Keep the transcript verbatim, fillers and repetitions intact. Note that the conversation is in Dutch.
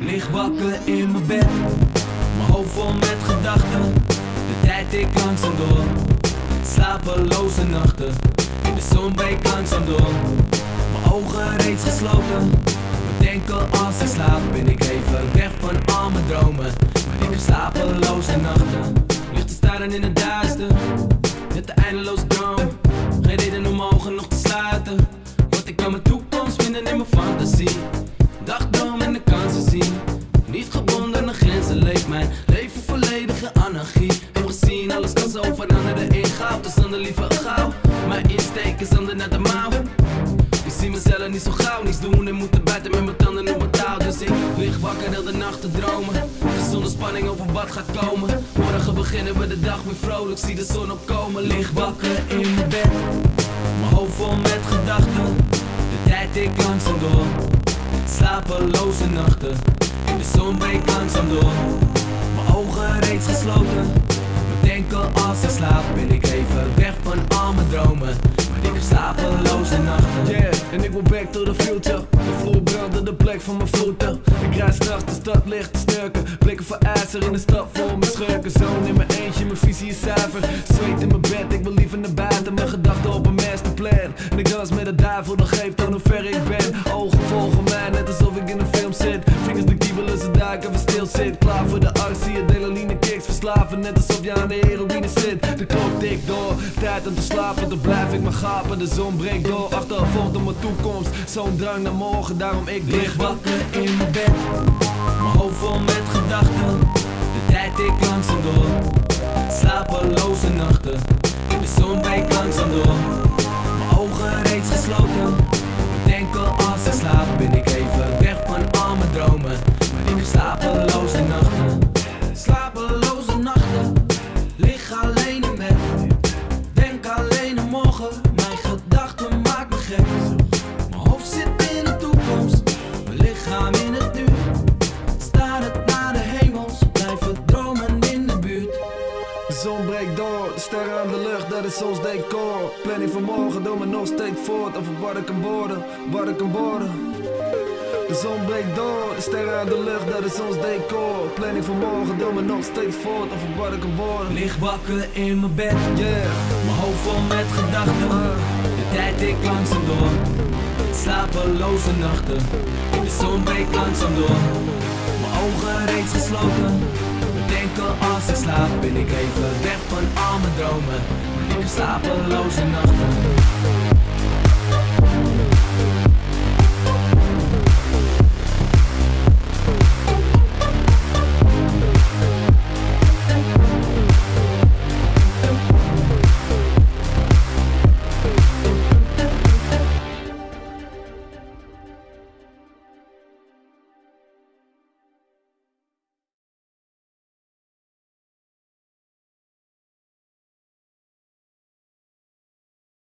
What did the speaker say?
Lig wakker in mijn bed, mijn hoofd vol met gedachten. De tijd ik langzaam door, slapeloze nachten. In de zon breekt langzaam door, mijn ogen reeds gesloten. Bedenken als ik slaap, ben ik even weg van al mijn dromen. Maar ik heb slapeloze nachten, ligt te staren in het duister. Met de eindeloze droom, geen reden om mijn ogen nog te sluiten. Want ik kan mijn toekomst vinden in mijn fantasie. Dagdroom en de kansen zien, niet gebonden aan grenzen. Leeft mijn leven volledige anarchie. Heb gezien, alles kan zo veranderen in goud. Dus dan liever gauw, mijn insteek is handen naar de mouw. Ik zie mezelf niet zo gauw, niets doen en moeten buiten met mijn tanden op mijn touw. Dus ik lig wakker heel de nacht te dromen, zonder spanning over wat gaat komen. Morgen beginnen we de dag weer vrolijk, zie de zon opkomen. Lig wakker in mijn bed, mijn hoofd vol met gedachten. De tijd ik langzaam door, slapeloze nachten. In de zon breekt langzaam door, mijn ogen reeds gesloten. Bedenken als ik slaap, ben ik even weg van al mijn dromen. Maar ik heb slapeloze nachten. Yeah, en ik wil back to the future. De vloer brandde de plek van mijn voeten. Ik rijd s'nachts de stad licht te snurken. Blikken voor ijzer in de stad voor mijn schurken. Zoon in mijn eentje, mijn visie is zuiver. Zweet in mijn bed, ik wil liever naar buiten. Mijn gedachten op een masterplan. En ik dans met de duivel, dat geeft aan hoe ver ik ben. Ogen volgen mij, net alsof ik in een film zit. Vingers de kiebelen, ze duiken, even stil zit. Klaar voor de actie, adrenaline kicks verslaven. Net alsof je aan de heroïne zit. De klok tikt door, tijd om te slapen. Dan blijf ik maar gapen, de zon breekt door. Achtervolgd op mijn toekomst, zo'n drang naar morgen. Daarom ik lig wakker in mijn bed, mijn hoofd vol met gedachten. De tijd ik langzaam door, slapeloze nachten. In de zon breekt langzaam door, mijn ogen reeds gesloten. Bedenken als ik slaap, ben ik even weg van al mijn dromen. Maar ik heb slapeloze nachten, slapeloze nachten. Lig alleen in bed, denk alleen aan morgen. Mijn gedachten maken me gek. Mijn hoofd zit in de toekomst, mijn lichaam in het nu. Starend naar de hemels, blijven dromen in de buurt. De zon breekt door, de sterren aan de lucht, dat is ons decor. Planning van morgen, doe me nog steeds voort. Over wat ik kan worden, wat ik kan worden. De zon breekt door, de sterren aan de lucht, dat is ons decor. Planning van morgen, doe me nog steeds voort. Over wat ik kan worden. Lig wakker in mijn bed, yeah. Mijn hoofd vol met gedachten. De tijd ik langzaam door, slapeloze nachten. In de zon breekt langzaam door, mijn ogen reeds gesloten. Bedenken als ik slaap, ben ik even weg van al mijn dromen. Maar ik heb slapeloze nachten.